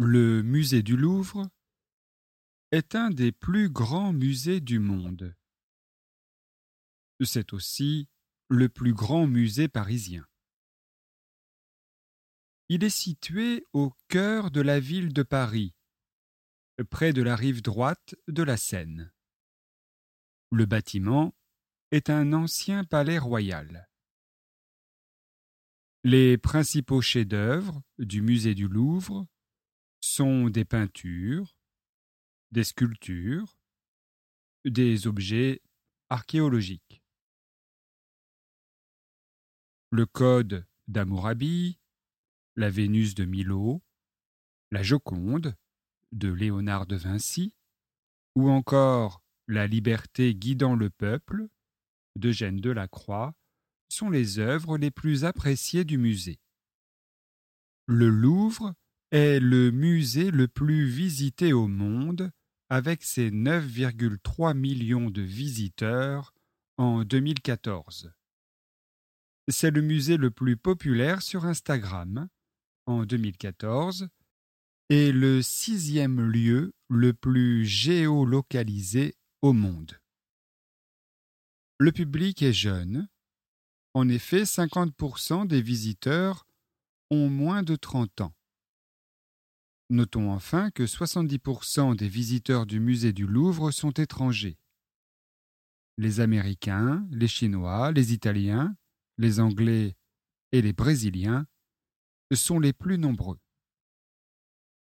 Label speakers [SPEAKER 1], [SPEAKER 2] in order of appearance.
[SPEAKER 1] Le musée du Louvre est un des plus grands musées du monde. C'est aussi le plus grand musée parisien. Il est situé au cœur de la ville de Paris, près de la rive droite de la Seine. Le bâtiment est un ancien palais royal. Les principaux chefs-d'œuvre du musée du Louvre sont des peintures, des sculptures, des objets archéologiques. Le Code d'Hammurabi, la Vénus de Milo, la Joconde de Léonard de Vinci, ou encore La liberté guidant le peuple d'Eugène Delacroix sont les œuvres les plus appréciées du musée. Le Louvre est le musée le plus visité au monde avec ses 9,3 millions de visiteurs en 2014. C'est le musée le plus populaire sur Instagram en 2014 et le 6e lieu le plus géolocalisé au monde. Le public est jeune. En effet, 50% des visiteurs ont moins de 30 ans. Notons enfin que 70% des visiteurs du musée du Louvre sont étrangers. Les Américains, les Chinois, les Italiens, les Anglais et les Brésiliens sont les plus nombreux.